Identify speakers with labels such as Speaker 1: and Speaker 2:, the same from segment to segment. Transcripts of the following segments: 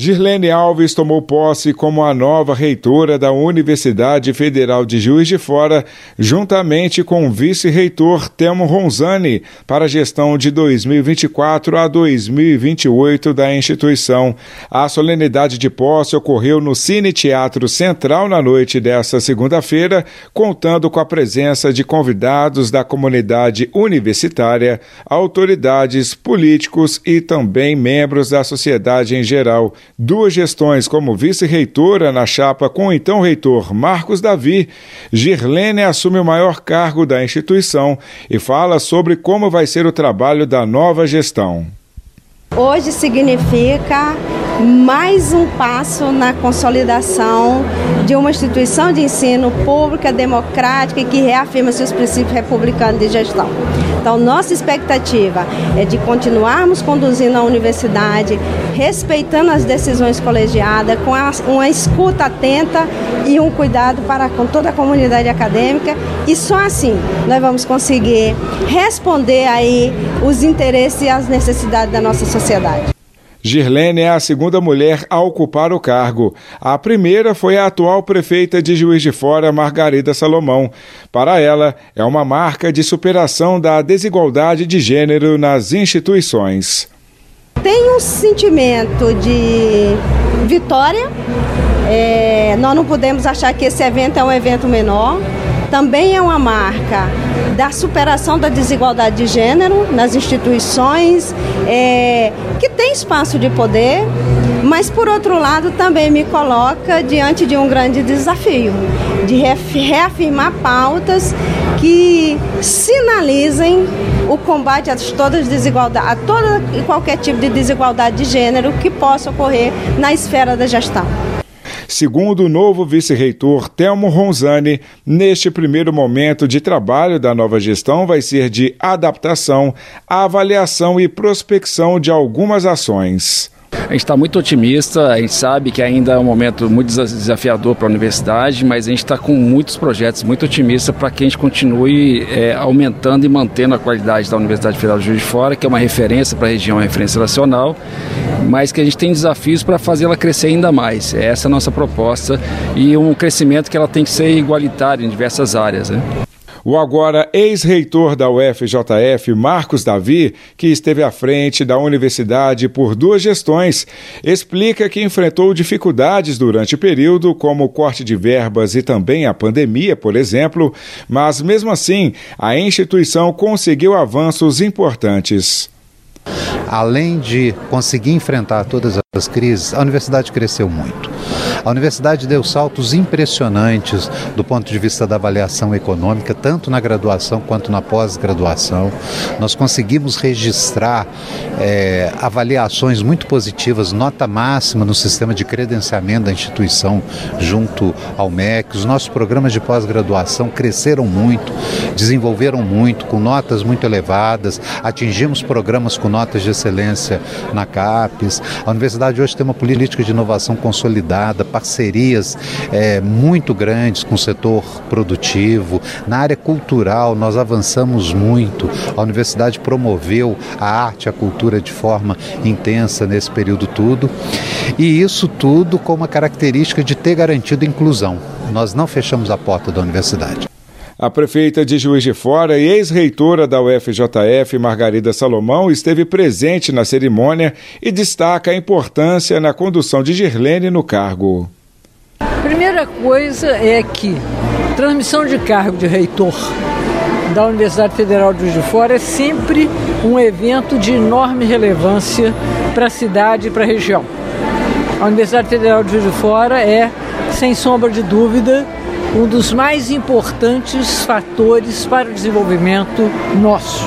Speaker 1: Girlene Alves tomou posse como a nova reitora da Universidade Federal de Juiz de Fora, juntamente com o vice-reitor Telmo Ronzani, para a gestão de 2024 a 2028 da instituição. A solenidade de posse ocorreu no Cine Teatro Central na noite desta segunda-feira, contando com a presença de convidados da comunidade universitária, autoridades, políticos e também membros da sociedade em geral. 2 gestões como vice-reitora na chapa com o então reitor Marcos Davi, Girlene assume o maior cargo da instituição e fala sobre como vai ser o trabalho da nova gestão.
Speaker 2: Hoje significa mais um passo na consolidação de uma instituição de ensino pública, democrática e que reafirma seus princípios republicanos de gestão. Então, nossa expectativa é de continuarmos conduzindo a universidade, respeitando as decisões colegiadas, com uma escuta atenta e um cuidado para com toda a comunidade acadêmica, e só assim nós vamos conseguir responder aí os interesses e as necessidades da nossa sociedade.
Speaker 1: Girlene é a segunda mulher a ocupar o cargo. A primeira foi a atual prefeita de Juiz de Fora, Margarida Salomão. Para ela, é uma marca de superação da desigualdade de gênero nas instituições.
Speaker 2: Tem um sentimento de vitória. Nós não podemos achar que esse evento é um evento menor. Também é uma marca da superação da desigualdade de gênero nas instituições, que tem espaço de poder, mas, por outro lado, também me coloca diante de um grande desafio, de reafirmar pautas que sinalizem o combate a todas as desigualdades, a toda e qualquer tipo de desigualdade de gênero que possa ocorrer na esfera da gestão.
Speaker 1: Segundo o novo vice-reitor Telmo Ronzani, neste primeiro momento de trabalho da nova gestão vai ser de adaptação, avaliação e prospecção de algumas ações.
Speaker 3: A gente está muito otimista, a gente sabe que ainda é um momento muito desafiador para a universidade, mas a gente está com muitos projetos, muito otimista para que a gente continue aumentando e mantendo a qualidade da Universidade Federal de Juiz de Fora, que é uma referência para a região, uma referência nacional, mas que a gente tem desafios para fazê-la crescer ainda mais. Essa é a nossa proposta e um crescimento que ela tem que ser igualitário em diversas áreas, né?
Speaker 1: O agora ex-reitor da UFJF, Marcos Davi, que esteve à frente da universidade por 2 gestões, explica que enfrentou dificuldades durante o período, como o corte de verbas e também a pandemia, por exemplo, mas mesmo assim a instituição conseguiu avanços importantes.
Speaker 4: Além de conseguir enfrentar todas as crises, a universidade cresceu muito. A universidade deu saltos impressionantes do ponto de vista da avaliação econômica, tanto na graduação quanto na pós-graduação. Nós conseguimos registrar avaliações muito positivas, nota máxima no sistema de credenciamento da instituição junto ao MEC. Os nossos programas de pós-graduação cresceram muito, desenvolveram muito, com notas muito elevadas. Atingimos programas com notas de excelência na CAPES. A universidade hoje tem uma política de inovação consolidada, parcerias muito grandes com o setor produtivo. Na área cultural nós avançamos muito. A universidade promoveu a arte e a cultura de forma intensa nesse período todo. E isso tudo com uma característica de ter garantido inclusão. Nós não fechamos a porta da universidade.
Speaker 1: A prefeita de Juiz de Fora e ex-reitora da UFJF, Margarida Salomão, esteve presente na cerimônia e destaca a importância na condução de Girlene no cargo.
Speaker 5: A primeira coisa é que transmissão de cargo de reitor da Universidade Federal de Juiz de Fora é sempre um evento de enorme relevância para a cidade e para a região. A Universidade Federal de Juiz de Fora é, sem sombra de dúvida, um dos mais importantes fatores para o desenvolvimento nosso.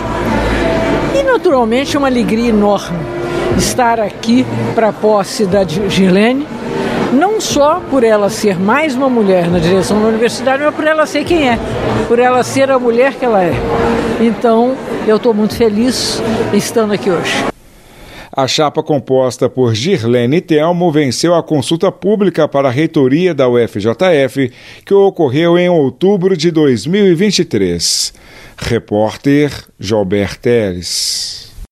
Speaker 5: E, naturalmente, é uma alegria enorme estar aqui para a posse da Girlene, não só por ela ser mais uma mulher na direção da universidade, mas por ela ser quem é, por ela ser a mulher que ela é. Então, eu estou muito feliz estando aqui hoje.
Speaker 1: A chapa composta por Girlene e Telmo venceu a consulta pública para a reitoria da UFJF, que ocorreu em outubro de 2023. Repórter Joelber Teles.